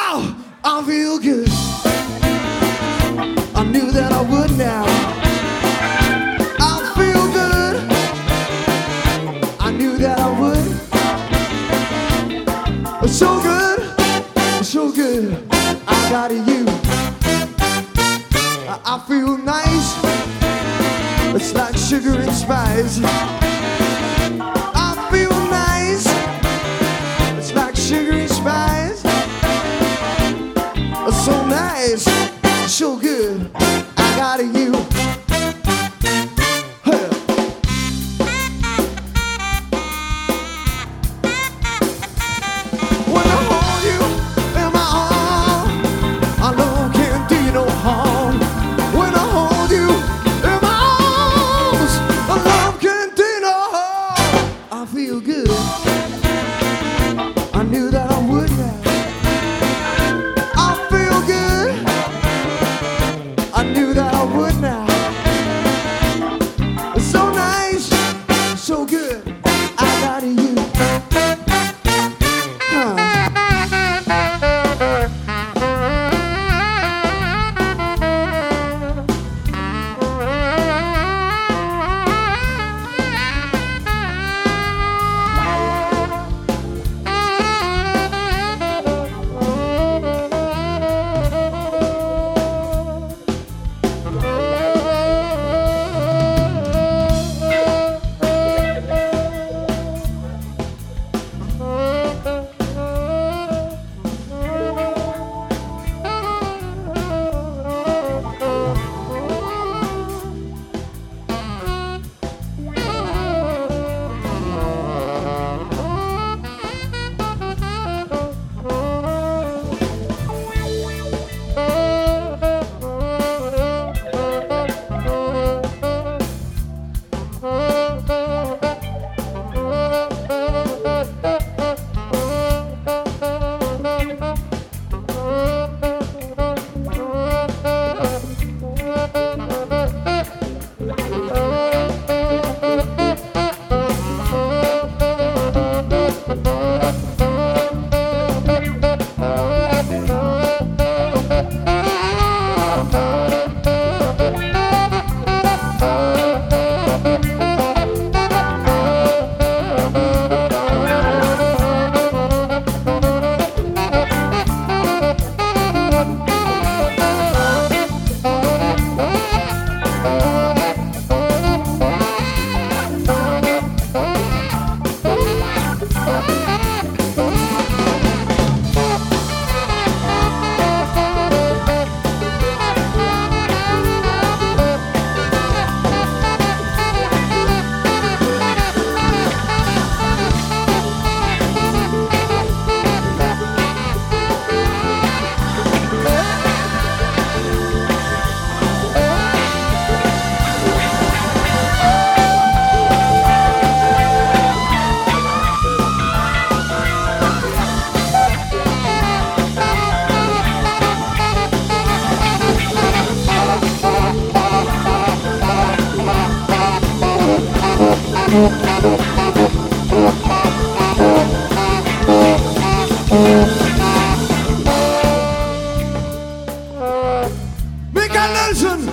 I feel good. I knew that I would now. I feel good. I knew that I would. So good, so good. I got you. I feel nice. It's like sugar and spice. I feel nice. It's like sugar and spice. So nice, so good. I got you. Hey. When I hold you in my arms, I know can't do you no harm. When I hold you in my arms, I love can't do you no harm. I feel good. I knew that I would now. I knew that I would now. So nice, so good. I got you. Michael Nelson.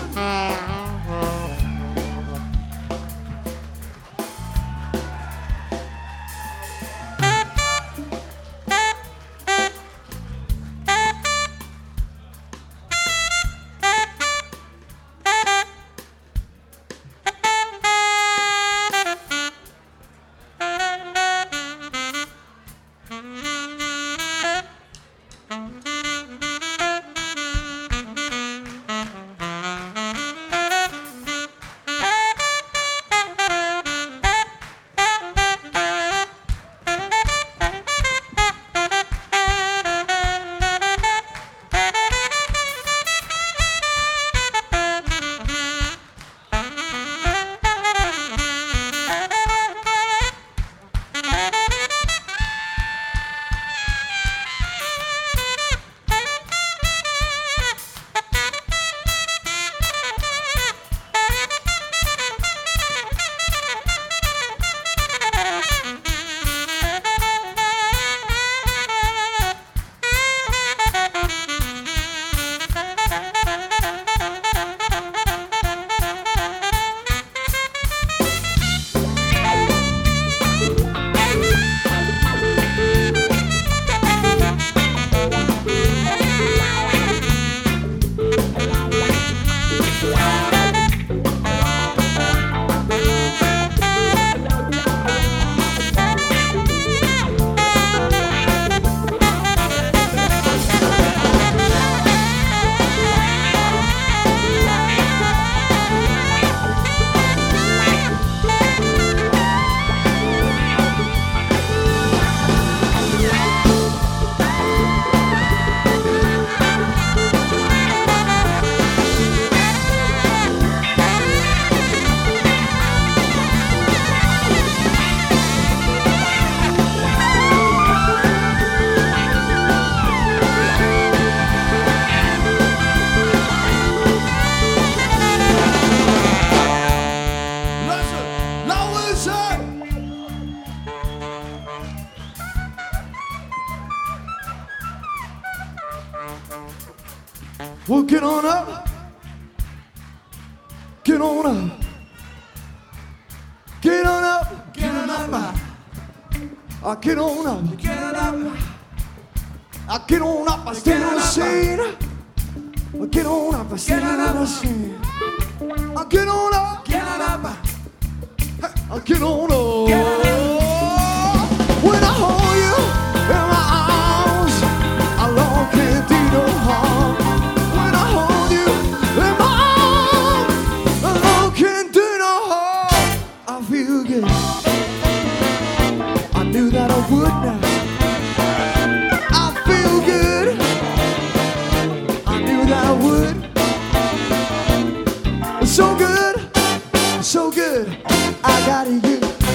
Well, get on up. Get on up. Get on up. Get on up. I get on up. Get on up. I get on up. I stand on the scene. I get on up. I stand on the scene. I get on up. Get on up. I get on up. Get on up. When I hold you in my arms, I long can't do no harm. When I hold you in my arms, I long can't do no harm. I feel good. I knew that I would now. I feel good. I knew that I would. So good, so good. I got you.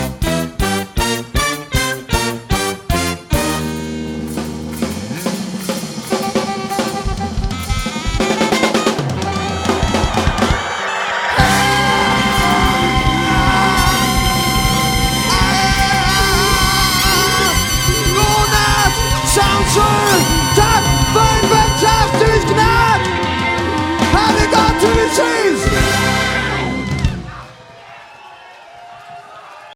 Top fine fantastic knot. How they got to the cheese?